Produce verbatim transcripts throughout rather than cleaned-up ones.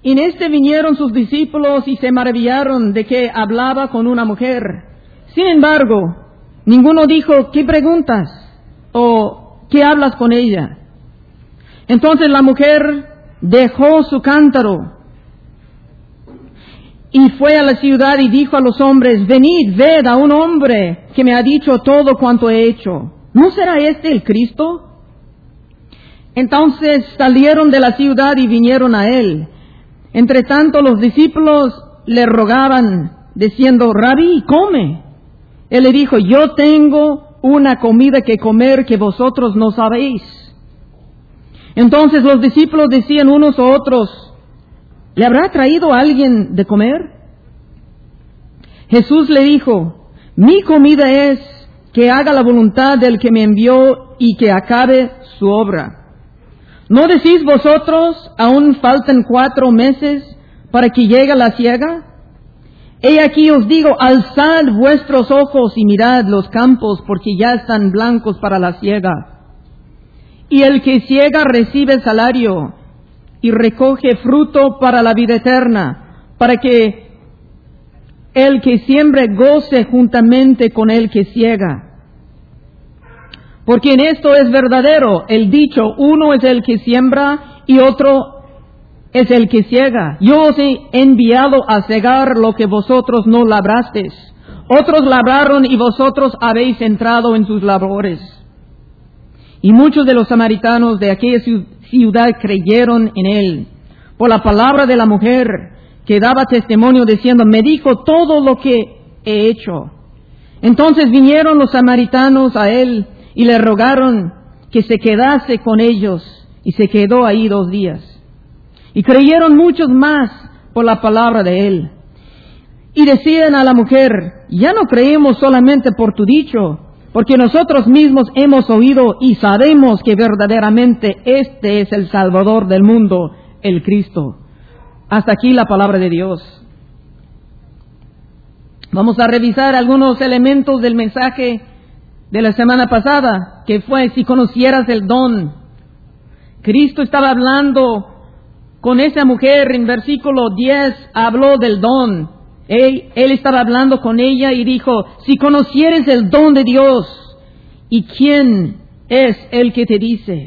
En este vinieron sus discípulos y se maravillaron de que hablaba con una mujer. Sin embargo, ninguno dijo, ¿qué preguntas? ¿O qué hablas con ella? Entonces la mujer dejó su cántaro y fue a la ciudad y dijo a los hombres, venid, ved a un hombre que me ha dicho todo cuanto he hecho. ¿No será este el Cristo? Entonces salieron de la ciudad y vinieron a él. Entre tanto los discípulos le rogaban, diciendo, Rabí, come. Él le dijo, yo tengo una comida que comer que vosotros no sabéis. Entonces los discípulos decían unos a otros, ¿le habrá traído alguien de comer? Jesús le dijo, mi comida es que haga la voluntad del que me envió y que acabe su obra. ¿No decís vosotros, aún faltan cuatro meses para que llegue la siega? He aquí os digo, alzad vuestros ojos y mirad los campos, porque ya están blancos para la siega. Y el que siega recibe salario y recoge fruto para la vida eterna, para que el que siembre goce juntamente con el que siega. Porque en esto es verdadero el dicho, uno es el que siembra y otro es el que siega. Yo os he enviado a segar lo que vosotros no labrasteis. Otros labraron y vosotros habéis entrado en sus labores. Y muchos de los samaritanos de aquella ciudad creyeron en él, por la palabra de la mujer que daba testimonio diciendo, me dijo todo lo que he hecho. Entonces vinieron los samaritanos a él y le rogaron que se quedase con ellos, y se quedó ahí dos días. Y creyeron muchos más por la palabra de él. Y decían a la mujer, ya no creemos solamente por tu dicho, porque nosotros mismos hemos oído y sabemos que verdaderamente este es el Salvador del mundo, el Cristo. Hasta aquí la palabra de Dios. Vamos a revisar algunos elementos del mensaje de la semana pasada, que fue si conocieras el don. Cristo estaba hablando con esa mujer en versículo diez, habló del don. Él, él estaba hablando con ella y dijo, si conocieres el don de Dios, ¿y quién es el que te dice?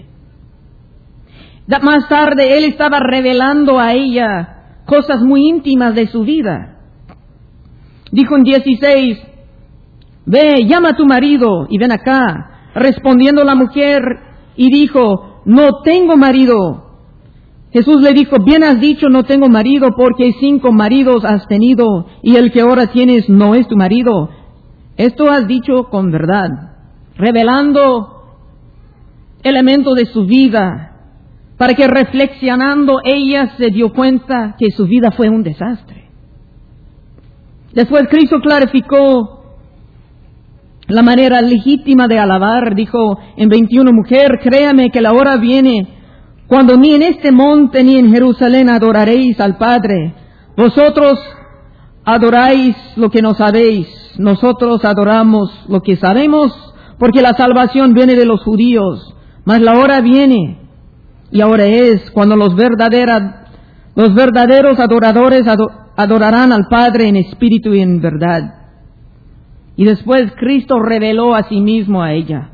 Más tarde él estaba revelando a ella cosas muy íntimas de su vida. Dijo en dieciséis, ve, llama a tu marido y ven acá. Respondiendo la mujer y dijo, no tengo marido. Jesús le dijo, bien has dicho, no tengo marido, porque cinco maridos has tenido y el que ahora tienes no es tu marido. Esto has dicho con verdad, revelando elementos de su vida, para que reflexionando ella se dio cuenta que su vida fue un desastre. Después Cristo clarificó la manera legítima de alabar. Dijo en veintiuno, mujer, créame que la hora viene cuando ni en este monte ni en Jerusalén adoraréis al Padre. Vosotros adoráis lo que no sabéis, nosotros adoramos lo que sabemos, porque la salvación viene de los judíos. Mas la hora viene, y ahora es, cuando los, verdadera, los verdaderos adoradores adorarán al Padre en espíritu y en verdad. Y después Cristo reveló a sí mismo a ella.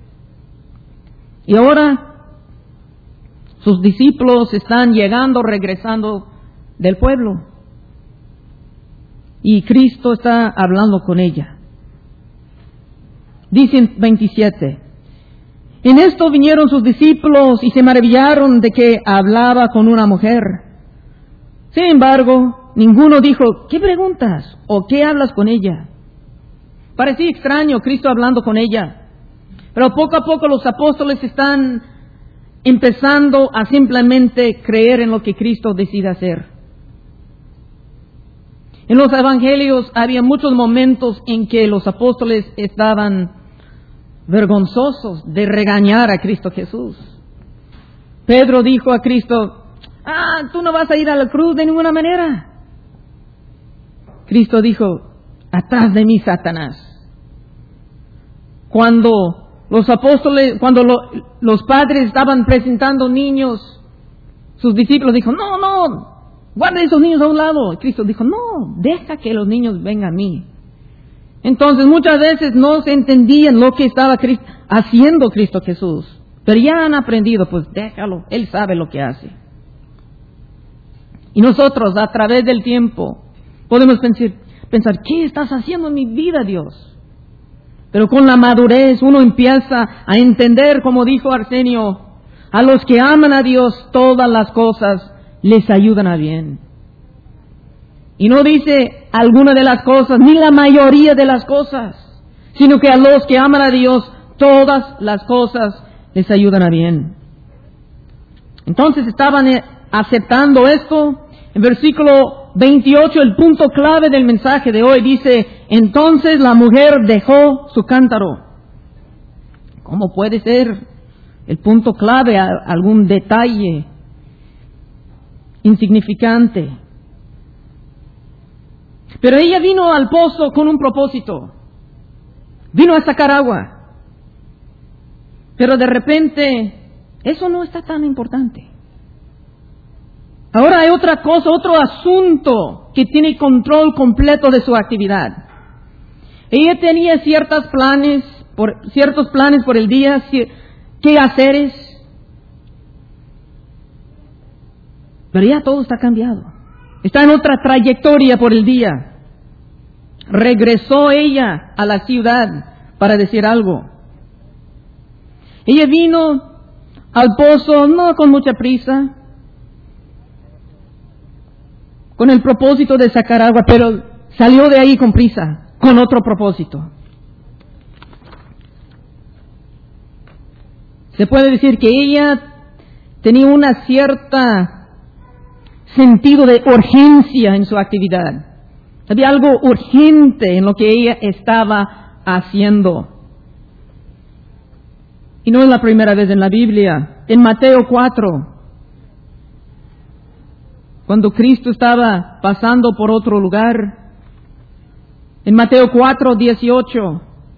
Y ahora sus discípulos están llegando, regresando del pueblo. Y Cristo está hablando con ella. Dicen veintisiete. En esto vinieron sus discípulos y se maravillaron de que hablaba con una mujer. Sin embargo, ninguno dijo, ¿qué preguntas? ¿O qué hablas con ella? Parecía extraño Cristo hablando con ella. Pero poco a poco los apóstoles están empezando a simplemente creer en lo que Cristo decide hacer. En los evangelios había muchos momentos en que los apóstoles estaban vergonzosos de regañar a Cristo Jesús. Pedro dijo a Cristo, ah, tú no vas a ir a la cruz de ninguna manera. Cristo dijo, atrás de mí, Satanás. Cuando los apóstoles, cuando lo, los padres estaban presentando niños, sus discípulos dijo, no, no, guarda esos niños a un lado. Y Cristo dijo, no, deja que los niños vengan a mí. Entonces muchas veces no se entendían lo que estaba Cristo, haciendo Cristo Jesús. Pero ya han aprendido, pues déjalo, Él sabe lo que hace. Y nosotros a través del tiempo podemos pensar, pensar, ¿qué estás haciendo en mi vida, Dios? Pero con la madurez uno empieza a entender, como dijo Arsenio, a los que aman a Dios todas las cosas les ayudan a bien. Y no dice alguna de las cosas, ni la mayoría de las cosas, sino que a los que aman a Dios todas las cosas les ayudan a bien. Entonces estaban aceptando esto. En versículo veintiocho, el punto clave del mensaje de hoy dice, entonces la mujer dejó su cántaro. ¿Cómo puede ser el punto clave a algún detalle insignificante? Pero ella vino al pozo con un propósito. Vino a sacar agua. Pero de repente, eso no está tan importante. Ahora hay otra cosa, otro asunto que tiene control completo de su actividad. Ella tenía ciertos planes, por, ciertos planes por el día, qué haceres. Pero ya todo está cambiado. Está en otra trayectoria por el día. Regresó ella a la ciudad para decir algo. Ella vino al pozo no con mucha prisa, con el propósito de sacar agua, pero salió de ahí con prisa, con otro propósito. Se puede decir que ella tenía una cierta sentido de urgencia en su actividad. Había algo urgente en lo que ella estaba haciendo. Y no es la primera vez en la Biblia. En Mateo cuatro, cuando Cristo estaba pasando por otro lugar, en Mateo cuatro, dieciocho,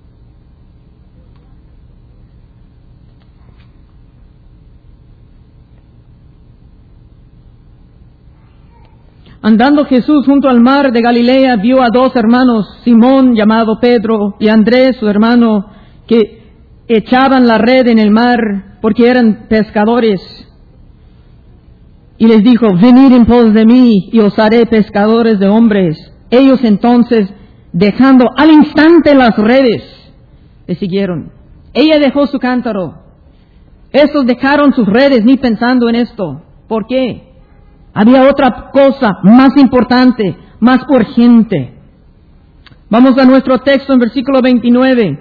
andando Jesús junto al mar de Galilea, vio a dos hermanos, Simón llamado Pedro y Andrés su hermano, que echaban la red en el mar porque eran pescadores. Y les dijo, venid en pos de mí y os haré pescadores de hombres. Ellos entonces, dejando al instante las redes, le siguieron. Ella dejó su cántaro. Estos dejaron sus redes ni pensando en esto. ¿Por qué? Había otra cosa más importante, más urgente. Vamos a nuestro texto en versículo veintinueve.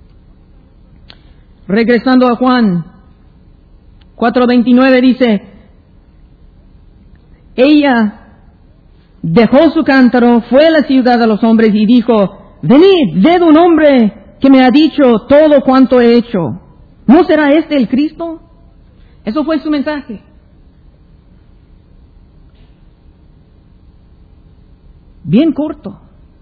Regresando a Juan cuatro veintinueve dice, ella dejó su cántaro, fue a la ciudad de los hombres y dijo, venid, ved un hombre que me ha dicho todo cuanto he hecho. ¿No será este el Cristo? Eso fue su mensaje. Bien corto.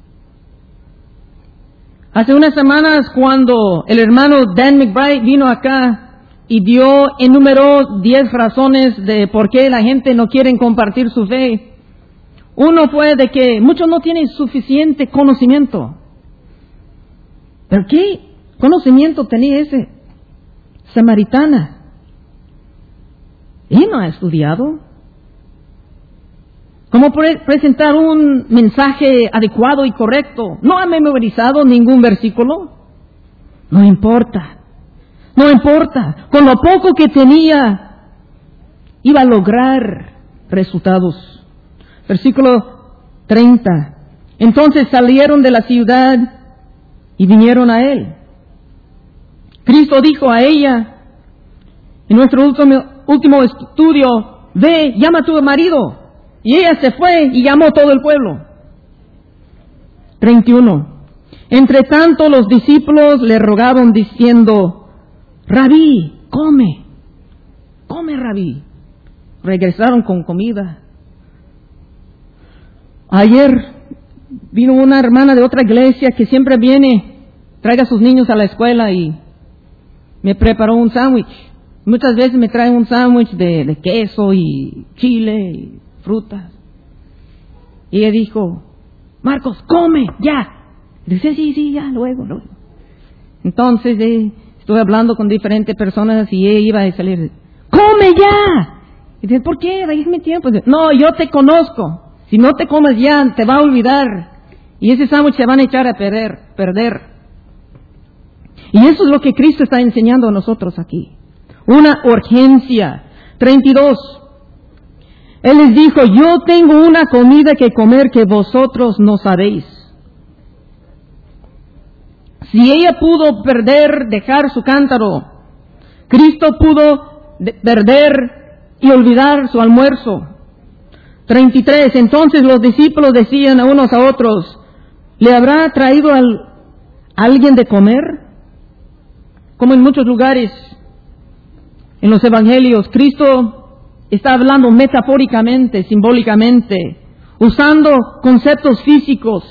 Hace unas semanas cuando el hermano Dan McBride vino acá y dio, enumeró diez razones de por qué la gente no quiere compartir su fe. Uno fue de que muchos no tienen suficiente conocimiento. ¿Pero qué conocimiento tenía ese samaritana? Él no ha estudiado. ¿Cómo presentar un mensaje adecuado y correcto? ¿No ha memorizado ningún versículo? No importa. No importa. Con lo poco que tenía, iba a lograr resultados. Versículo treinta. Entonces salieron de la ciudad y vinieron a él. Cristo dijo a ella, en nuestro último, último estudio, ve, llama a tu marido. Y ella se fue y llamó a todo el pueblo. treinta y uno. Entre tanto los discípulos le rogaban diciendo, Rabí, come, come Rabí. Regresaron con comida. Ayer vino una hermana de otra iglesia que siempre viene, traiga a sus niños a la escuela y me preparó un sándwich. Muchas veces me trae un sándwich de, de queso y chile y frutas. Y ella dijo, Marcos, come, ya. Y dice, sí, sí, ya, luego, luego. Entonces eh, estuve hablando con diferentes personas y ella iba a salir, ¡come ya! Y dice, ¿por qué? Déjame tiempo. Dice, no, yo te conozco. Si no te comes ya, te va a olvidar. Y ese sándwich se van a echar a perder, perder. Y eso es lo que Cristo está enseñando a nosotros aquí. Una urgencia. treinta y dos. Él les dijo, yo tengo una comida que comer que vosotros no sabéis. Si ella pudo perder, dejar su cántaro, Cristo pudo de- perder y olvidar su almuerzo. treinta y tres. Entonces los discípulos decían a unos a otros, ¿le habrá traído al, alguien de comer? Como en muchos lugares, en los evangelios, Cristo está hablando metafóricamente, simbólicamente, usando conceptos físicos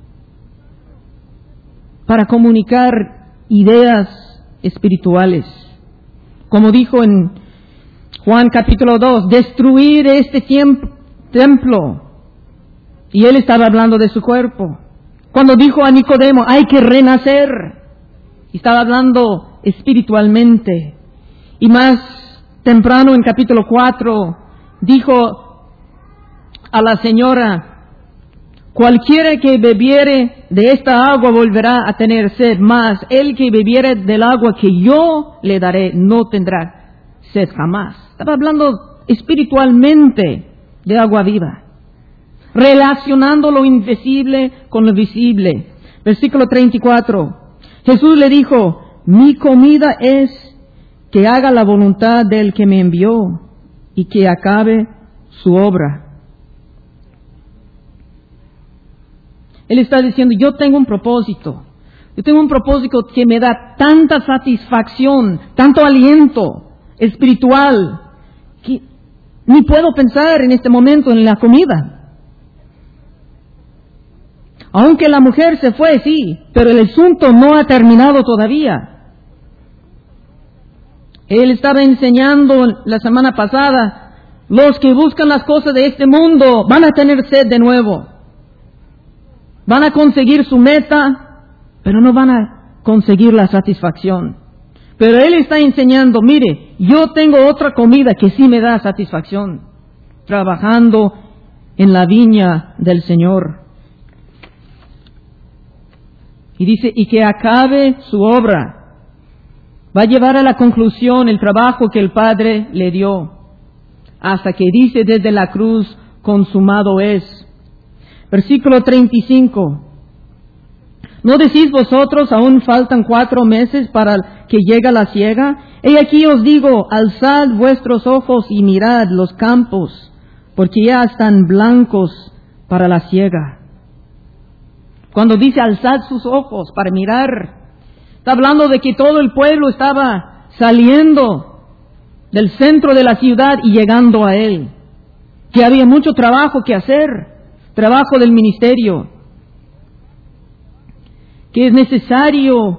para comunicar ideas espirituales. Como dijo en Juan capítulo dos, destruir este tiemp- templo. Y él estaba hablando de su cuerpo. Cuando dijo a Nicodemo, hay que renacer. Estaba hablando espiritualmente. Y más temprano en capítulo cuatro, dijo a la señora, cualquiera que bebiere de esta agua volverá a tener sed, mas el que bebiere del agua que yo le daré no tendrá sed jamás. Estaba hablando espiritualmente de agua viva, relacionando lo invisible con lo visible. Versículo treinta y cuatro. Jesús le dijo, mi comida es que haga la voluntad del que me envió y que acabe su obra. Él está diciendo, yo tengo un propósito. Yo tengo un propósito que me da tanta satisfacción, tanto aliento espiritual, que ni puedo pensar en este momento en la comida. Aunque la mujer se fue, sí, pero el asunto no ha terminado todavía. Él estaba enseñando la semana pasada, los que buscan las cosas de este mundo van a tener sed de nuevo. Van a conseguir su meta, pero no van a conseguir la satisfacción. Pero Él está enseñando, mire, yo tengo otra comida que sí me da satisfacción, trabajando en la viña del Señor. Y dice, y que acabe su obra. Va a llevar a la conclusión el trabajo que el Padre le dio, hasta que dice desde la cruz, consumado es. Versículo treinta y cinco. ¿No decís vosotros, aún faltan cuatro meses para que llegue la siega? He aquí os digo, alzad vuestros ojos y mirad los campos, porque ya están blancos para la siega. Cuando dice alzad sus ojos para mirar, está hablando de que todo el pueblo estaba saliendo del centro de la ciudad y llegando a él. Que había mucho trabajo que hacer, trabajo del ministerio. Que es necesario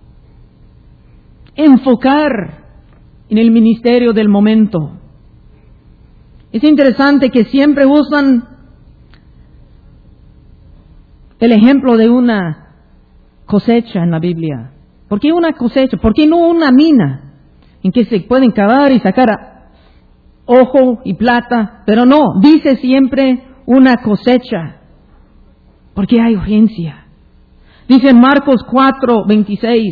enfocar en el ministerio del momento. Es interesante que siempre usan el ejemplo de una cosecha en la Biblia. ¿Por qué una cosecha? ¿Por qué no una mina en que se pueden cavar y sacar oro y plata? Pero no, dice siempre una cosecha, porque hay urgencia. Dice en Marcos cuatro, veintiséis.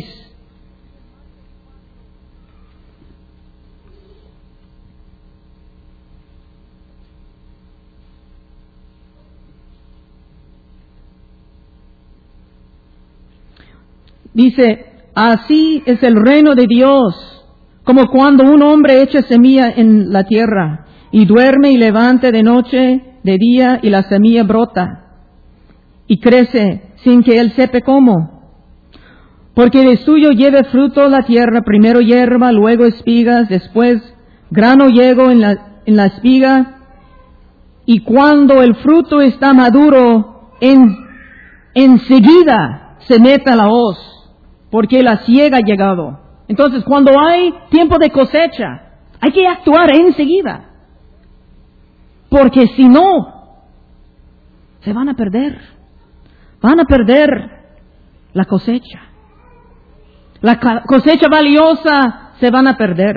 Dice, así es el reino de Dios, como cuando un hombre echa semilla en la tierra, y duerme y levanta de noche, de día, y la semilla brota, y crece sin que él sepa cómo. Porque de suyo lleve fruto la tierra, primero hierba, luego espigas, después grano llego en la, en la espiga, y cuando el fruto está maduro, en, enseguida se meta la hoz, porque la siega ha llegado. Entonces, cuando hay tiempo de cosecha, hay que actuar enseguida. Porque si no, se van a perder. Van a perder la cosecha. La cosecha valiosa se van a perder.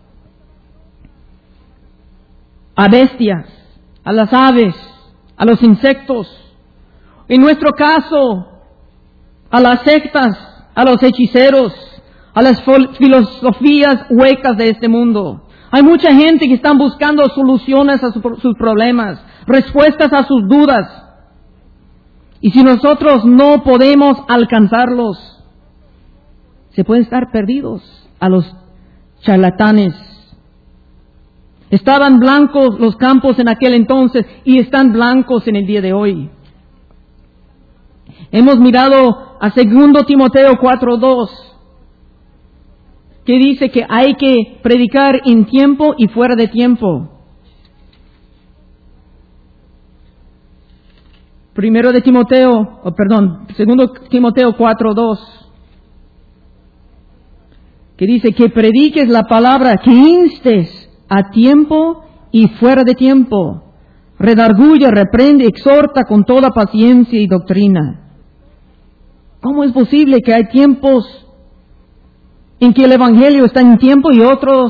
A bestias, a las aves, a los insectos. En nuestro caso, a las sectas, a los hechiceros, a las filosofías huecas de este mundo. Hay mucha gente que está buscando soluciones a su, sus problemas, respuestas a sus dudas. Y si nosotros no podemos alcanzarlos, se pueden estar perdidos a los charlatanes. Estaban blancos los campos en aquel entonces y están blancos en el día de hoy. Hemos mirado a segundo Timoteo cuatro dos, que dice que hay que predicar en tiempo y fuera de tiempo. Primero de Timoteo, oh, perdón, segundo Timoteo cuatro dos, que dice que prediques la palabra, que instes a tiempo y fuera de tiempo, redarguye, reprende, exhorta con toda paciencia y doctrina. ¿Cómo es posible que hay tiempos en que el Evangelio está en tiempo y otras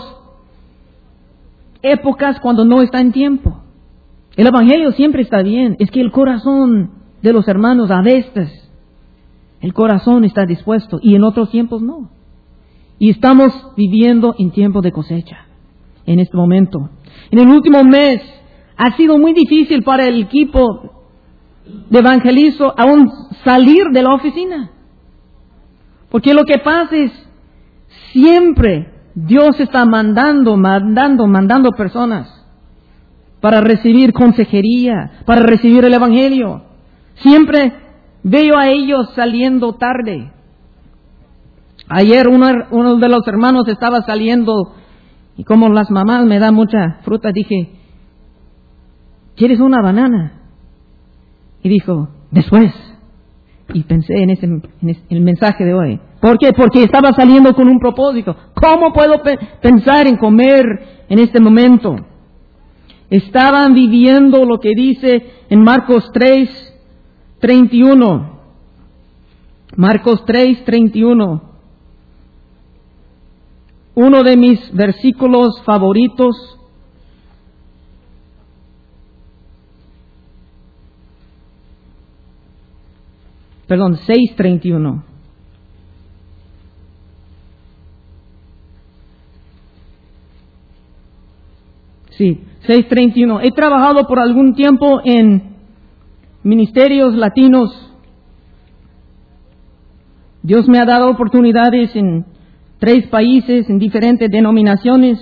épocas cuando no está en tiempo? El Evangelio siempre está bien. Es que el corazón de los hermanos a veces, el corazón está dispuesto y en otros tiempos no. Y estamos viviendo en tiempo de cosecha en este momento. En el último mes ha sido muy difícil para el equipo de evangelizo aún salir de la oficina. Porque lo que pasa es, siempre Dios está mandando, mandando, mandando personas para recibir consejería, para recibir el Evangelio. Siempre veo a ellos saliendo tarde. Ayer uno, uno de los hermanos estaba saliendo y como las mamás me dan mucha fruta, dije, ¿quieres una banana? Y dijo, después. Y pensé en ese, en ese, el mensaje de hoy. ¿Por qué? Porque estaba saliendo con un propósito. ¿Cómo puedo pe- pensar en comer en este momento? Estaban viviendo lo que dice en Marcos tres, treinta y uno. Marcos tres, treinta y uno. Uno de mis versículos favoritos. Perdón, seis, treinta y uno. Sí, seis treinta y uno. He trabajado por algún tiempo en ministerios latinos. Dios me ha dado oportunidades en tres países, en diferentes denominaciones.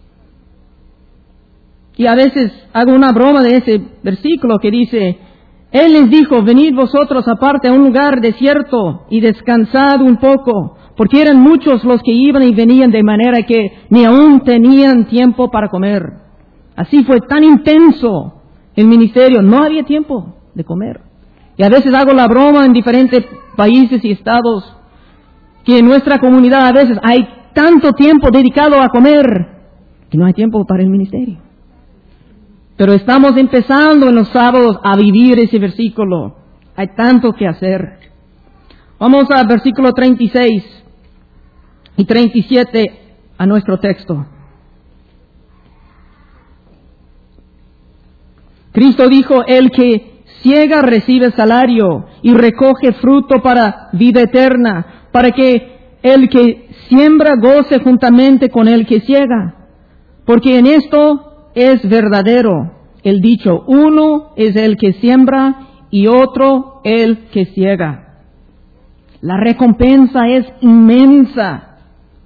Y a veces hago una broma de ese versículo que dice, Él les dijo, venid vosotros aparte a un lugar desierto y descansad un poco, porque eran muchos los que iban y venían de manera que ni aún tenían tiempo para comer. Así fue tan intenso el ministerio, no había tiempo de comer. Y a veces hago la broma en diferentes países y estados, que en nuestra comunidad a veces hay tanto tiempo dedicado a comer, que no hay tiempo para el ministerio. Pero estamos empezando en los sábados a vivir ese versículo. Hay tanto que hacer. Vamos al versículo treinta y seis y treinta y siete a nuestro texto. Cristo dijo, el que ciega recibe salario y recoge fruto para vida eterna, para que el que siembra goce juntamente con el que ciega. Porque en esto es verdadero el dicho, uno es el que siembra y otro el que ciega. La recompensa es inmensa.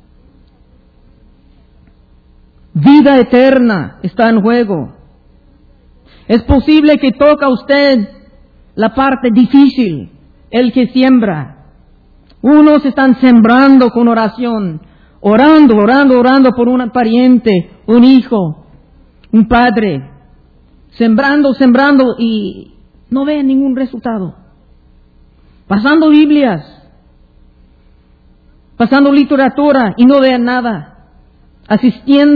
Vida eterna está en juego. Es posible que toca usted la parte difícil, el que siembra. Unos están sembrando con oración, orando, orando, orando por un pariente, un hijo, un padre, sembrando, sembrando y no ven ningún resultado. Pasando Biblias, pasando literatura y no vean nada.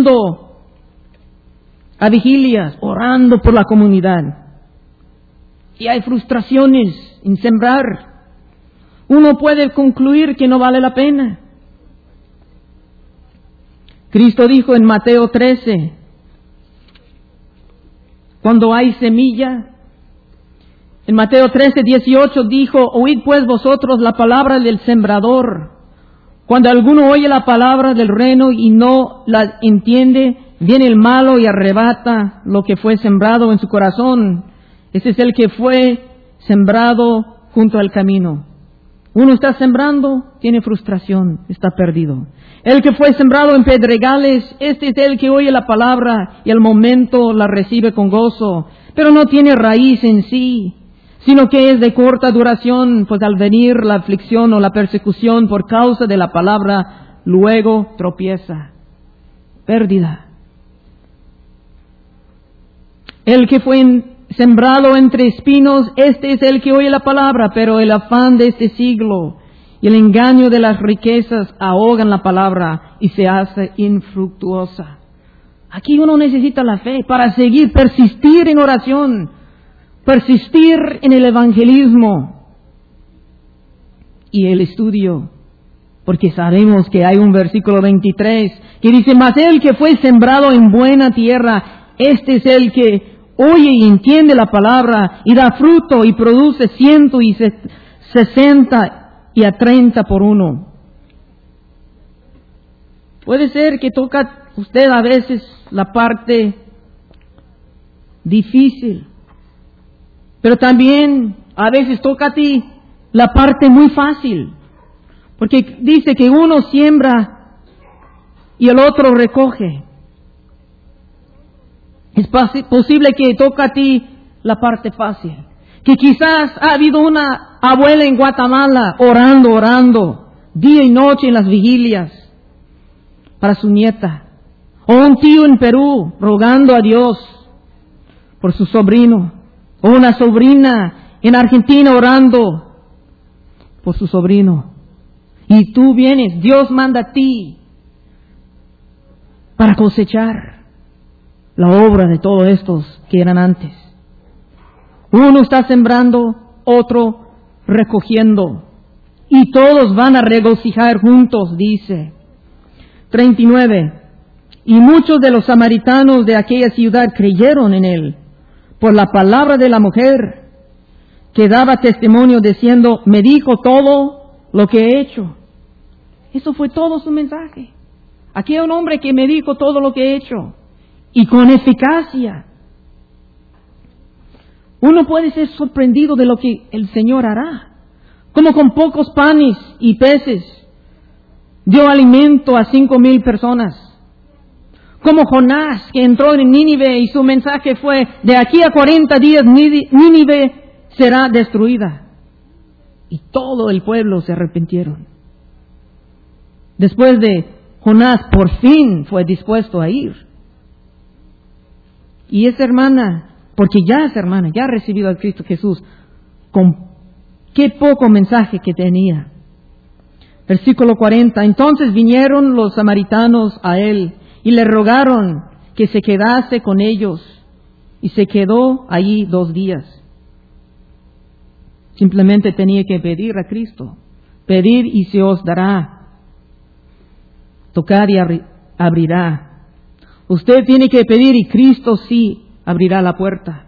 Asistiendo a vigilias, orando por la comunidad. y hay frustraciones en sembrar, uno puede concluir que no vale la pena. Cristo dijo en Mateo trece, cuando hay semilla, en Mateo trece, dieciocho dijo, oíd pues vosotros la palabra del sembrador. Cuando alguno oye la palabra del reino y no la entiende, viene el malo y arrebata lo que fue sembrado en su corazón. Ese es el que fue sembrado junto al camino. Uno está sembrando, tiene frustración, está perdido. El que fue sembrado en pedregales, este es el que oye la palabra y al momento la recibe con gozo, pero no tiene raíz en sí, sino que es de corta duración, pues al venir la aflicción o la persecución por causa de la palabra, luego tropieza. Pérdida. El que fue en, sembrado entre espinos, este es el que oye la palabra, pero el afán de este siglo y el engaño de las riquezas ahogan la palabra y se hace infructuosa. Aquí uno necesita la fe para seguir, persistir en oración, persistir en el evangelismo y el estudio, porque sabemos que hay un versículo veintitrés que dice, mas el que fue sembrado en buena tierra, este es el que oye y entiende la palabra y da fruto y produce ciento y sesenta y a treinta por uno. Puede ser que toca usted a veces la parte difícil, pero también a veces toca a ti la parte muy fácil, porque dice que uno siembra y el otro recoge. Es posible que toca a ti la parte fácil, que quizás ha habido una abuela en Guatemala orando, orando, día y noche en las vigilias para su nieta, o un tío en Perú rogando a Dios por su sobrino, o una sobrina en Argentina orando por su sobrino. Y tú vienes, Dios manda a ti para cosechar la obra de todos estos que eran antes. Uno está sembrando, otro recogiendo, y todos van a regocijar juntos, dice. treinta y nueve. Y muchos de los samaritanos de aquella ciudad creyeron en él por la palabra de la mujer, que daba testimonio diciendo, me dijo todo lo que he hecho. Eso fue todo su mensaje. Aquí hay un hombre que me dijo todo lo que he hecho, y con eficacia. Uno puede ser sorprendido de lo que el Señor hará. Como con pocos panes y peces dio alimento a cinco mil personas. Como Jonás, que entró en Nínive y su mensaje fue, de aquí a cuarenta días Nínive será destruida. Y todo el pueblo se arrepintieron. Después de Jonás, por fin fue dispuesto a ir. Y esa hermana, porque ya es hermana, ya ha recibido a Cristo Jesús, con qué poco mensaje que tenía. Versículo cuarenta. Entonces vinieron los samaritanos a él y le rogaron que se quedase con ellos, y se quedó allí dos días. Simplemente tenía que pedir a Cristo. Pedid y se os dará. Tocad y abri- abrirá. Usted tiene que pedir y Cristo sí abrirá la puerta.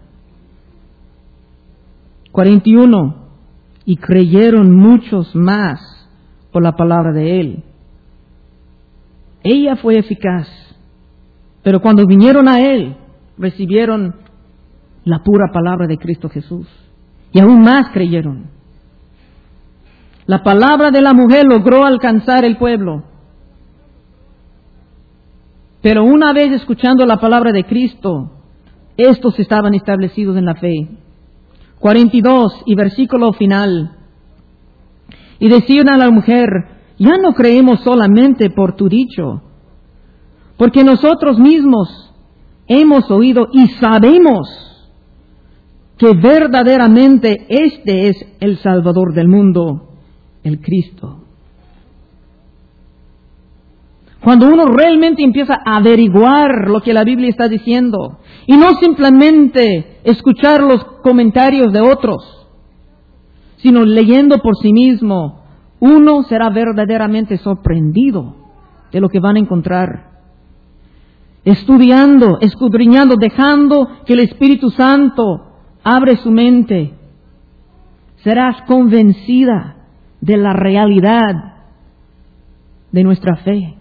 cuarenta y uno. Y creyeron muchos más por la palabra de él. Ella fue eficaz, pero cuando vinieron a él, recibieron la pura palabra de Cristo Jesús. Y aún más creyeron. La palabra de la mujer logró alcanzar el pueblo. Pero una vez escuchando la palabra de Cristo, estos estaban establecidos en la fe. cuarenta y dos y versículo final. Y decían a la mujer, ya no creemos solamente por tu dicho, porque nosotros mismos hemos oído y sabemos que verdaderamente este es el Salvador del mundo, el Cristo. Cuando uno realmente empieza a averiguar lo que la Biblia está diciendo y no simplemente escuchar los comentarios de otros, sino leyendo por sí mismo, uno será verdaderamente sorprendido de lo que van a encontrar. Estudiando, escudriñando, dejando que el Espíritu Santo abre su mente, serás convencida de la realidad de nuestra fe,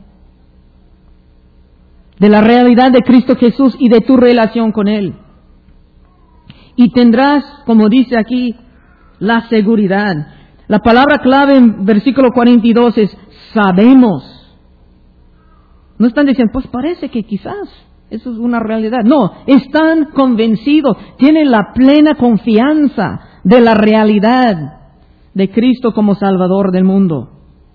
de la realidad de Cristo Jesús y de tu relación con Él. Y tendrás, como dice aquí, la seguridad. La palabra clave en versículo cuarenta y dos es sabemos. No están diciendo, pues parece que quizás eso es una realidad. No, están convencidos, tienen la plena confianza de la realidad de Cristo como Salvador del mundo.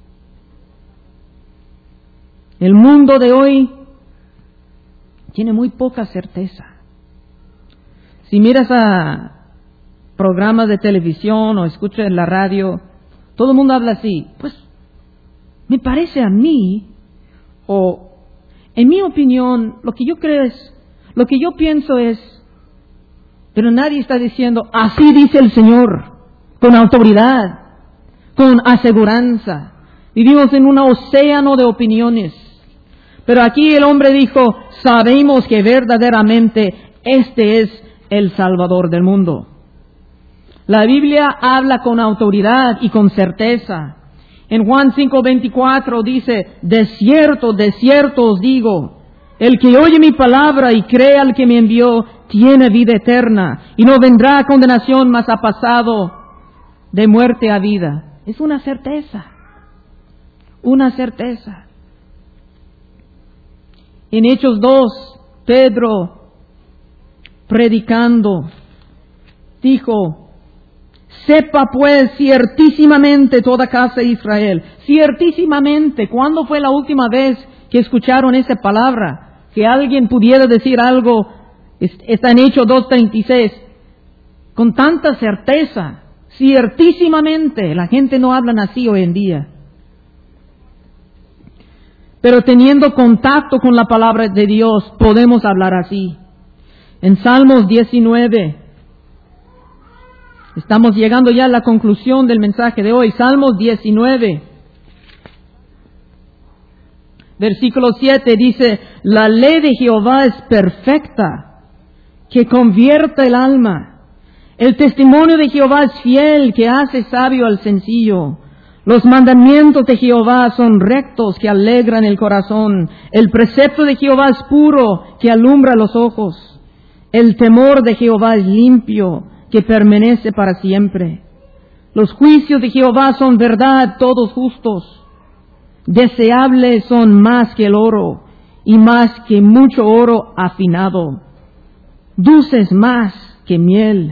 El mundo de hoy tiene muy poca certeza. Si miras a programas de televisión o escuchas en la radio, todo el mundo habla así, pues me parece a mí, o en mi opinión, lo que yo creo es, lo que yo pienso es, pero nadie está diciendo, así dice el Señor, con autoridad, con aseguranza. Vivimos en un océano de opiniones. Pero aquí el hombre dijo, sabemos que verdaderamente este es el Salvador del mundo. La Biblia habla con autoridad y con certeza. En Juan cinco veinticuatro dice, de cierto, de cierto os digo, el que oye mi palabra y cree al que me envió, tiene vida eterna, y no vendrá a condenación, mas ha pasado de muerte a vida. Es una certeza, una certeza. En Hechos dos, Pedro, predicando, dijo, sepa pues ciertísimamente toda casa de Israel, ciertísimamente. ¿Cuándo fue la última vez que escucharon esa palabra? Que alguien pudiera decir algo, está en Hechos dos treinta y seis, con tanta certeza, ciertísimamente. La gente no habla así hoy en día. Pero teniendo contacto con la palabra de Dios, podemos hablar así. En Salmos diecinueve, estamos llegando ya a la conclusión del mensaje de hoy. Salmos diecinueve, versículo siete dice, la ley de Jehová es perfecta, que convierte el alma. El testimonio de Jehová es fiel, que hace sabio al sencillo. Los mandamientos de Jehová son rectos, que alegran el corazón. El precepto de Jehová es puro, que alumbra los ojos. El temor de Jehová es limpio, que permanece para siempre. Los juicios de Jehová son verdad, todos justos. Deseables son más que el oro, y más que mucho oro afinado. Dulces más que miel,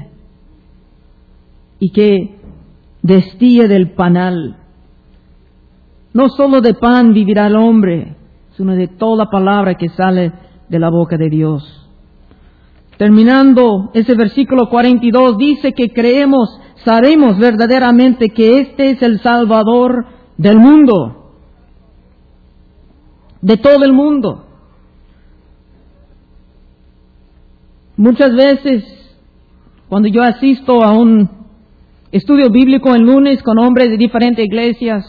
y que destille del panal. No solo de pan vivirá el hombre, sino de toda palabra que sale de la boca de Dios. Terminando ese versículo cuarenta y dos, dice que creemos, sabemos verdaderamente que este es el Salvador del mundo, de todo el mundo. Muchas veces, cuando yo asisto a un estudio bíblico el lunes con hombres de diferentes iglesias,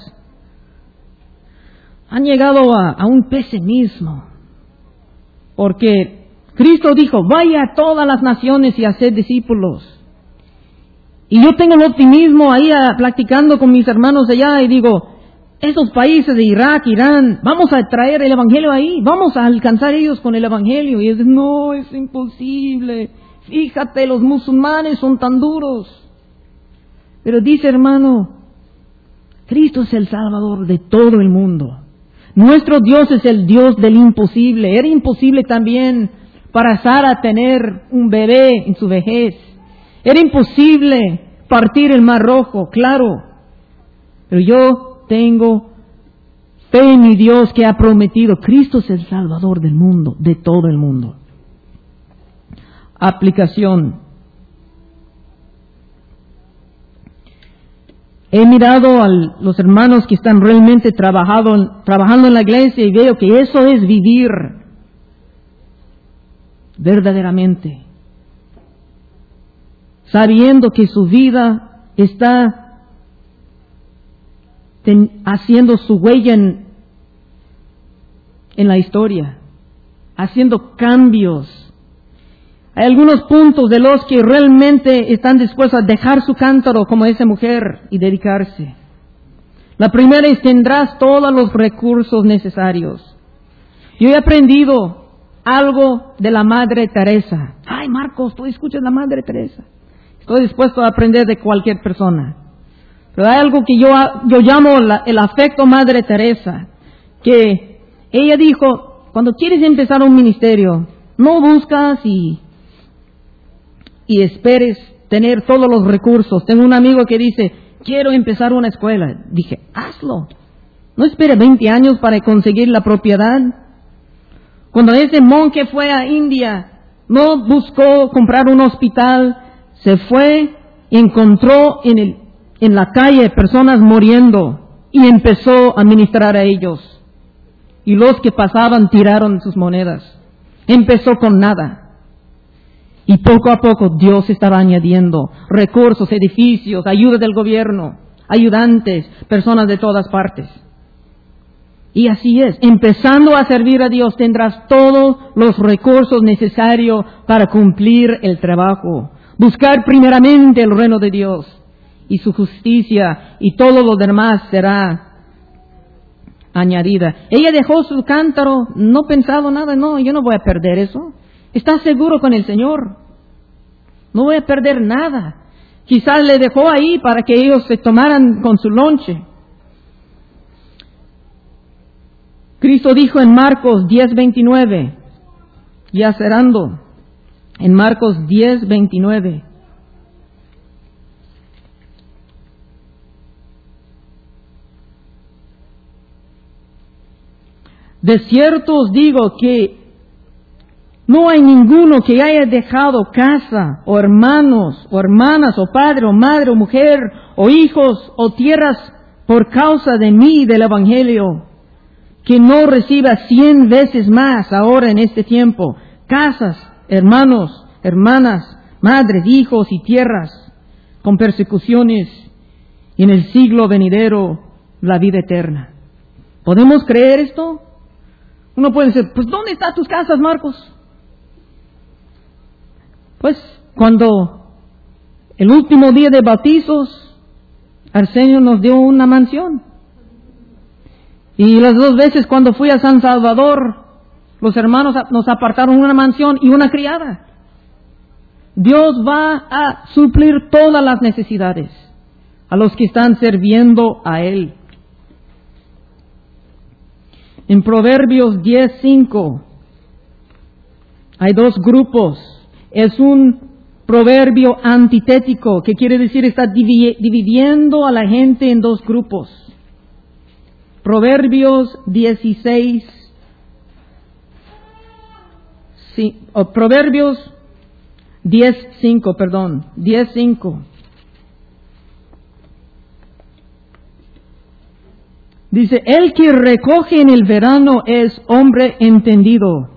han llegado a, a un pesimismo, porque Cristo dijo, vaya a todas las naciones y haced discípulos. Y yo tengo el optimismo ahí a, platicando con mis hermanos allá y digo, esos países de Irak, Irán, vamos a traer el evangelio ahí, vamos a alcanzar ellos con el evangelio. Y es, no, es imposible. Fíjate, los musulmanes son tan duros. Pero dice, hermano, Cristo es el Salvador de todo el mundo. Nuestro Dios es el Dios del imposible. Era imposible también para Sara tener un bebé en su vejez. Era imposible partir el Mar Rojo, claro. Pero yo tengo fe en mi Dios que ha prometido. Cristo es el Salvador del mundo, de todo el mundo. Aplicación. He mirado a los hermanos que están realmente trabajado, trabajando en la iglesia y veo que eso es vivir verdaderamente, sabiendo que su vida está ten, haciendo su huella en, en la historia, haciendo cambios. Hay algunos puntos de los que realmente están dispuestos a dejar su cántaro como esa mujer y dedicarse. La primera es: tendrás todos los recursos necesarios. Yo he aprendido algo de la Madre Teresa. Ay, Marcos, tú escuchas la Madre Teresa. Estoy dispuesto a aprender de cualquier persona. Pero hay algo que yo, yo llamo la, el afecto Madre Teresa. Que ella dijo, cuando quieres empezar un ministerio, no buscas y... y esperes tener todos los recursos. Tengo un amigo que dice, quiero empezar una escuela. Dije, hazlo. No esperes veinte años para conseguir la propiedad. Cuando ese monje fue a India, no buscó comprar un hospital, se fue y encontró en, el, en la calle personas muriendo y empezó a ministrar a ellos. Y los que pasaban tiraron sus monedas. Empezó con nada. Y poco a poco Dios estaba añadiendo recursos, edificios, ayuda del gobierno, ayudantes, personas de todas partes. Y así es, empezando a servir a Dios tendrás todos los recursos necesarios para cumplir el trabajo. Buscar primeramente el reino de Dios y su justicia, y todo lo demás será añadida. Ella dejó su cántaro, no pensado nada, no, yo no voy a perder eso. Está seguro con el Señor. No voy a perder nada. Quizás le dejó ahí para que ellos se tomaran con su lonche. Cristo dijo en Marcos diez veintinueve, ya cerrando, en Marcos diez veintinueve. De cierto os digo que no hay ninguno que haya dejado casa, o hermanos, o hermanas, o padre, o madre, o mujer, o hijos, o tierras, por causa de mí y del Evangelio, que no reciba cien veces más ahora en este tiempo, casas, hermanos, hermanas, madres, hijos y tierras, con persecuciones, y en el siglo venidero la vida eterna. ¿Podemos creer esto? Uno puede decir, pues ¿dónde están tus casas, Marcos? Pues cuando el último día de bautizos, Arsenio nos dio una mansión. Y las dos veces cuando fui a San Salvador, los hermanos nos apartaron una mansión y una criada. Dios va a suplir todas las necesidades a los que están sirviendo a Él. En Proverbios diez cinco hay dos grupos. Es un proverbio antitético, que quiere decir está dividiendo a la gente en dos grupos. Proverbios dieciséis, sí, o Proverbios diez cinco, perdón, diez cinco. Dice, el que recoge en el verano es hombre entendido.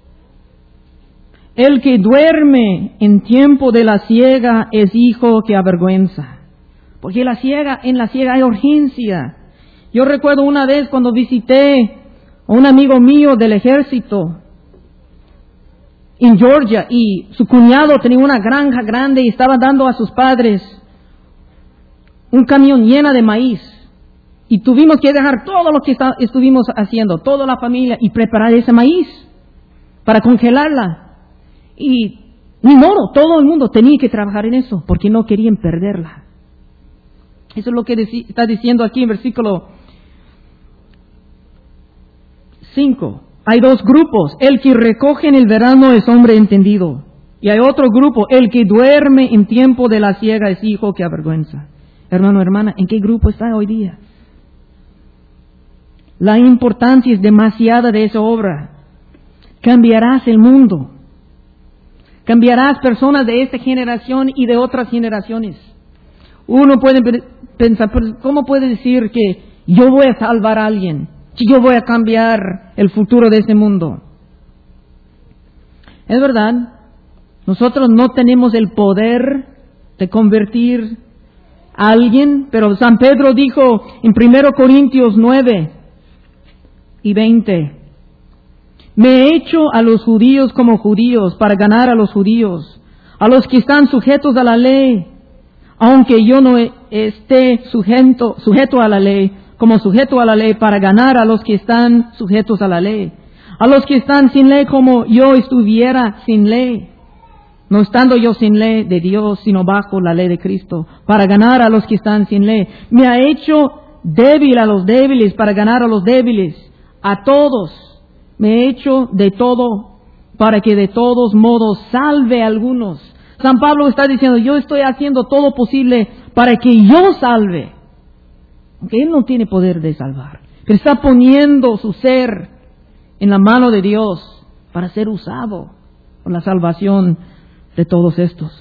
El que duerme en tiempo de la siega es hijo que avergüenza. Porque la siega, en la siega hay urgencia. Yo recuerdo una vez cuando visité a un amigo mío del ejército en Georgia, y su cuñado tenía una granja grande y estaba dando a sus padres un camión lleno de maíz. Y tuvimos que dejar todo lo que está, estuvimos haciendo, toda la familia, y preparar ese maíz para congelarla. Y ni modo, todo el mundo tenía que trabajar en eso, porque no querían perderla. Eso es lo que deci- está diciendo aquí en versículo cinco. Hay dos grupos. El que recoge en el verano es hombre entendido. Y hay otro grupo. El que duerme en tiempo de la siega es hijo que avergüenza. Hermano, hermana, ¿en qué grupo está hoy día? La importancia es demasiada de esa obra. Cambiarás el mundo. Cambiarás personas de esta generación y de otras generaciones. Uno puede pensar, ¿cómo puede decir que yo voy a salvar a alguien? Si yo voy a cambiar el futuro de este mundo. Es verdad, nosotros no tenemos el poder de convertir a alguien, pero San Pedro dijo en primero Corintios nueve y veinte, me he hecho a los judíos como judíos para ganar a los judíos, a los que están sujetos a la ley, aunque yo no esté sujeto, sujeto a la ley, como sujeto a la ley para ganar a los que están sujetos a la ley, a los que están sin ley como yo estuviera sin ley, no estando yo sin ley de Dios, sino bajo la ley de Cristo, para ganar a los que están sin ley. Me ha hecho débil a los débiles para ganar a los débiles, a todos. Me he hecho de todo para que de todos modos salve a algunos. San Pablo está diciendo, yo estoy haciendo todo posible para que yo salve. Aunque él no tiene poder de salvar. Pero está poniendo su ser en la mano de Dios para ser usado por la salvación de todos estos.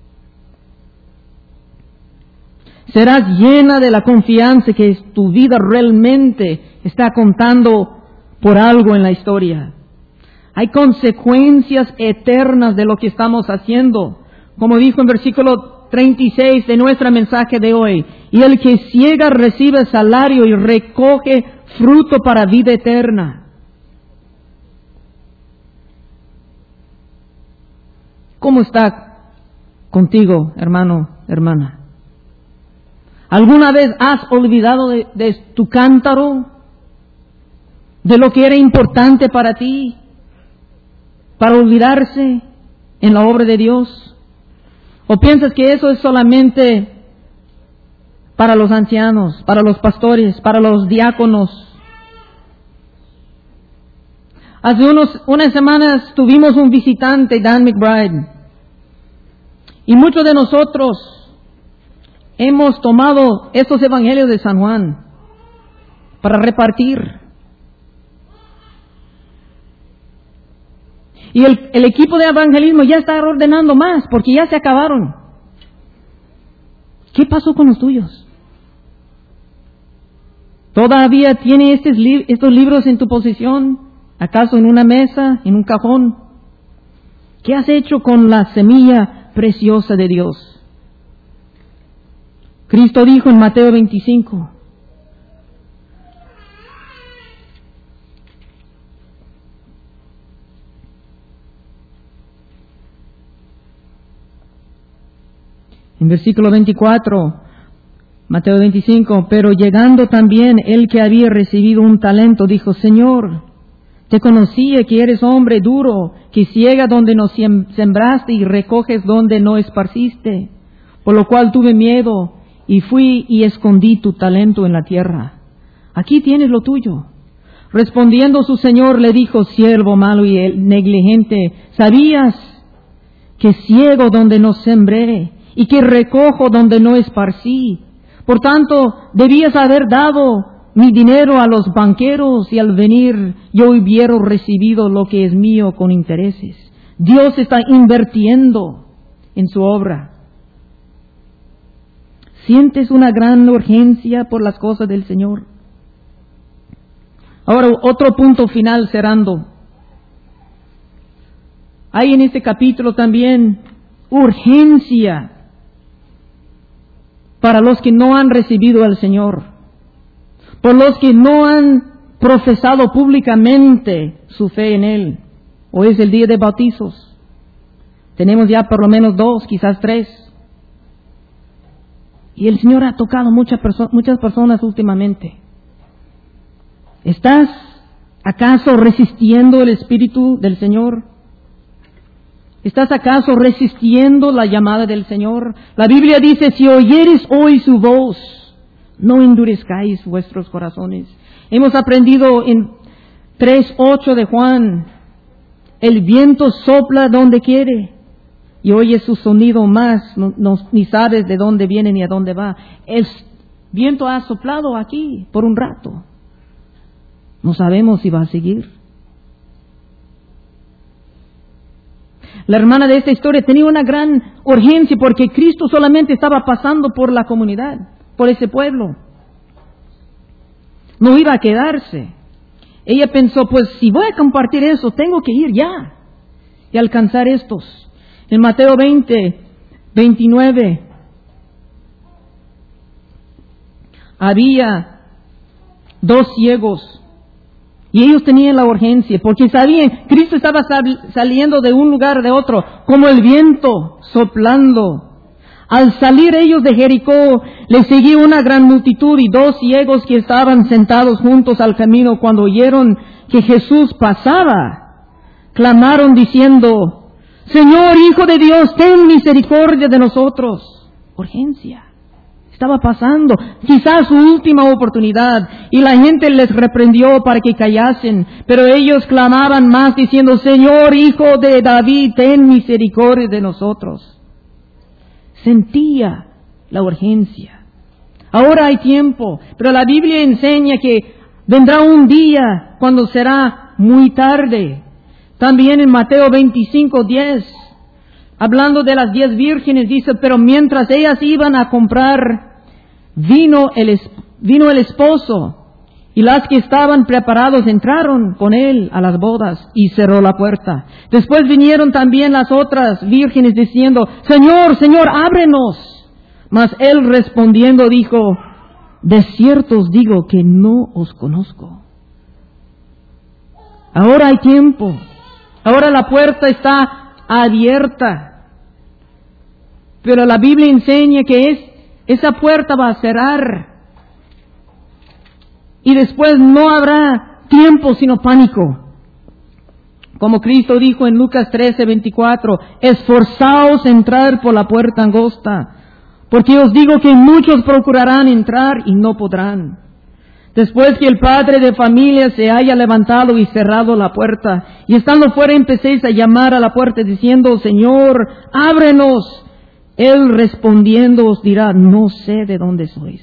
Serás llena de la confianza que tu vida realmente está contando por algo en la historia. Hay consecuencias eternas de lo que estamos haciendo. Como dijo en versículo treinta y seis de nuestro mensaje de hoy, y el que ciega recibe salario y recoge fruto para vida eterna. ¿Cómo está contigo, hermano, hermana? ¿Alguna vez has olvidado de, de tu cántaro? ¿De lo que era importante para ti? ¿Para olvidarse en la obra de Dios? ¿O piensas que eso es solamente para los ancianos, para los pastores, para los diáconos? Hace unos, unas semanas tuvimos un visitante, Dan McBride, y muchos de nosotros hemos tomado estos evangelios de San Juan para repartir. Y el, el equipo de evangelismo ya está ordenando más, porque ya se acabaron. ¿Qué pasó con los tuyos? ¿Todavía tiene estos, li- estos libros en tu posesión? ¿Acaso en una mesa, en un cajón? ¿Qué has hecho con la semilla preciosa de Dios? Cristo dijo en Mateo veinticinco, en versículo veinticuatro, Mateo veinticinco, pero llegando también el que había recibido un talento, dijo, Señor, te conocía que eres hombre duro, que ciega donde no sembraste y recoges donde no esparciste, por lo cual tuve miedo y fui y escondí tu talento en la tierra. Aquí tienes lo tuyo. Respondiendo su señor le dijo, siervo malo y negligente, ¿sabías que ciego donde no sembré y que recojo donde no esparcí? Por tanto, debías haber dado mi dinero a los banqueros y al venir yo hubiera recibido lo que es mío con intereses. Dios está invirtiendo en su obra. ¿Sientes una gran urgencia por las cosas del Señor? Ahora, otro punto final cerrando. Hay en este capítulo también urgencia para los que no han recibido al Señor, por los que no han profesado públicamente su fe en Él. Hoy es el día de bautizos. Tenemos ya por lo menos dos, quizás tres. Y el Señor ha tocado muchas perso- muchas personas últimamente. ¿Estás acaso resistiendo el Espíritu del Señor? ¿Estás acaso resistiendo la llamada del Señor? La Biblia dice, si oyeres hoy su voz, no endurezcáis vuestros corazones. Hemos aprendido en tres ocho de Juan, el viento sopla donde quiere y oyes su sonido más, no, no, ni sabes de dónde viene ni a dónde va. El viento ha soplado aquí por un rato. No sabemos si va a seguir. La hermana de esta historia tenía una gran urgencia porque Cristo solamente estaba pasando por la comunidad, por ese pueblo. No iba a quedarse. Ella pensó, pues si voy a compartir eso, tengo que ir ya y alcanzar estos. En Mateo veinte, veintinueve, había dos ciegos y ellos tenían la urgencia porque sabían, Cristo estaba sal- saliendo de un lugar de otro, como el viento soplando. Al salir ellos de Jericó, les seguía una gran multitud y dos ciegos que estaban sentados juntos al camino, cuando oyeron que Jesús pasaba, clamaron diciendo: Señor, Hijo de Dios, ten misericordia de nosotros. Urgencia. Estaba pasando, quizás su última oportunidad, y la gente les reprendió para que callasen, pero ellos clamaban más diciendo: Señor, Hijo de David, ten misericordia de nosotros. Sentía la urgencia. Ahora hay tiempo, pero la Biblia enseña que vendrá un día cuando será muy tarde. También en Mateo veinticinco, diez, hablando de las diez vírgenes, dice: pero mientras ellas iban a comprar, vino el, vino el esposo, y las que estaban preparados entraron con él a las bodas y cerró la puerta. Después vinieron también las otras vírgenes diciendo: Señor, Señor, ábrenos. Mas él respondiendo dijo: de cierto os digo que no os conozco. Ahora hay tiempo. Ahora la puerta está abierta. Pero la Biblia enseña que es, esa puerta va a cerrar. Y después no habrá tiempo sino pánico. Como Cristo dijo en Lucas trece, veinticuatro: esforzaos a entrar por la puerta angosta, porque os digo que muchos procurarán entrar y no podrán. Después que el padre de familia se haya levantado y cerrado la puerta, y estando fuera empecéis a llamar a la puerta diciendo: Señor, ábrenos. Él respondiendo os dirá: no sé de dónde sois.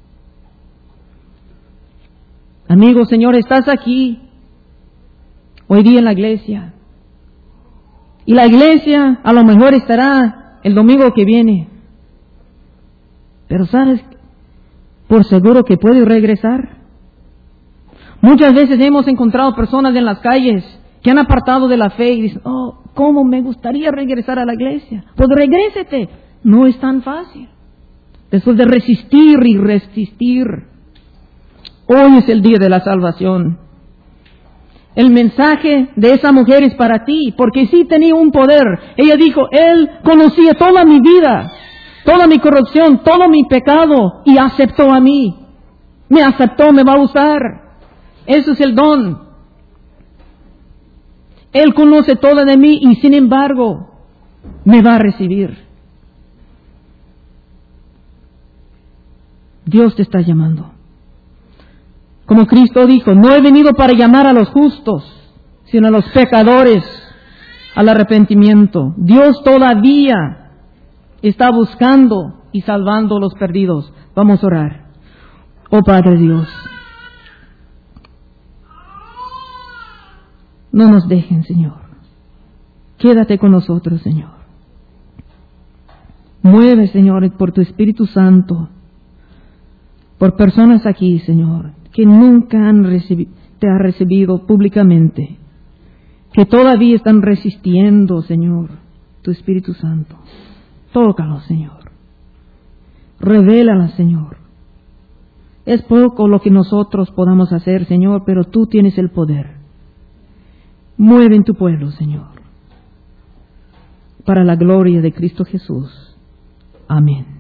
Amigo, Señor, estás aquí hoy día en la iglesia. Y la iglesia a lo mejor estará el domingo que viene. Pero ¿sabes por seguro que puedes regresar? Muchas veces hemos encontrado personas en las calles que han apartado de la fe y dicen: oh, ¿cómo me gustaría regresar a la iglesia? Pues regrésete. No es tan fácil. Después de resistir y resistir. Hoy es el día de la salvación. El mensaje de esa mujer es para ti, porque sí tenía un poder. Ella dijo: Él conocía toda mi vida, toda mi corrupción, todo mi pecado, y aceptó a mí. Me aceptó, me va a usar. Eso es el don. Él conoce todo de mí y sin embargo me va a recibir. Dios te está llamando. Como Cristo dijo: no he venido para llamar a los justos, sino a los pecadores al arrepentimiento. Dios todavía está buscando y salvando a los perdidos. Vamos a orar. Oh Padre Dios, no nos dejen, Señor. Quédate con nosotros, Señor. Mueve, Señor, por tu Espíritu Santo, por personas aquí, Señor, que nunca han recibido, te ha recibido públicamente, que todavía están resistiendo, Señor, tu Espíritu Santo. Tócalo, Señor. Revélala, Señor. Es poco lo que nosotros podamos hacer, Señor, pero tú tienes el poder. Mueve en tu pueblo, Señor, para la gloria de Cristo Jesús. Amén.